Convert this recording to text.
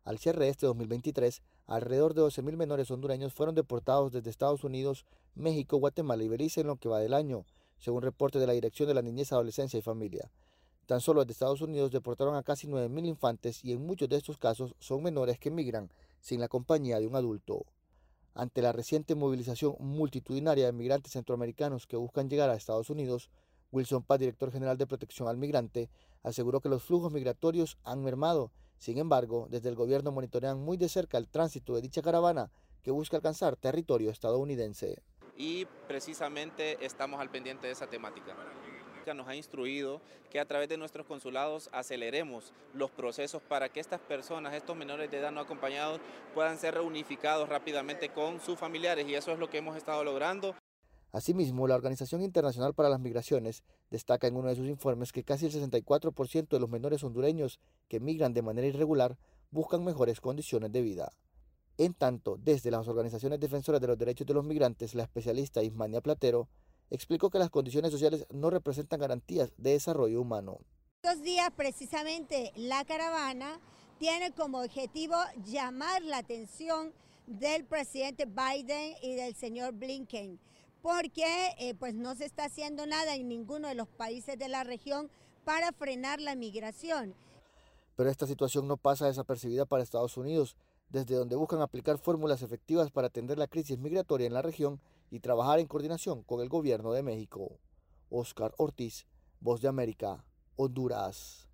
Al cierre de este 2023, alrededor de 12.000 menores hondureños fueron deportados desde Estados Unidos, México, Guatemala y Belice en lo que va del año, según reporte de la Dirección de la Niñez, Adolescencia y Familia. Tan solo desde Estados Unidos deportaron a casi 9.000 infantes y en muchos de estos casos son menores que migran sin la compañía de un adulto. Ante la reciente movilización multitudinaria de migrantes centroamericanos que buscan llegar a Estados Unidos, Wilson Paz, director general de Protección al Migrante, aseguró que los flujos migratorios han mermado. Sin embargo, desde el gobierno monitorean muy de cerca el tránsito de dicha caravana que busca alcanzar territorio estadounidense. Y precisamente estamos al pendiente de esa temática. Nos ha instruido que a través de nuestros consulados aceleremos los procesos para que estas personas, estos menores de edad no acompañados, puedan ser reunificados rápidamente con sus familiares, y eso es lo que hemos estado logrando. Asimismo, la Organización Internacional para las Migraciones destaca en uno de sus informes que casi el 64% de los menores hondureños que migran de manera irregular buscan mejores condiciones de vida. En tanto, desde las organizaciones defensoras de los derechos de los migrantes, la especialista Ismania Platero explicó que las condiciones sociales no representan garantías de desarrollo humano. Estos días precisamente la caravana tiene como objetivo llamar la atención del presidente Biden y del señor Blinken, porque pues no se está haciendo nada en ninguno de los países de la región para frenar la migración. Pero esta situación no pasa desapercibida para Estados Unidos, desde donde buscan aplicar fórmulas efectivas para atender la crisis migratoria en la región y trabajar en coordinación con el gobierno de México. Oscar Ortiz, Voz de América, Honduras.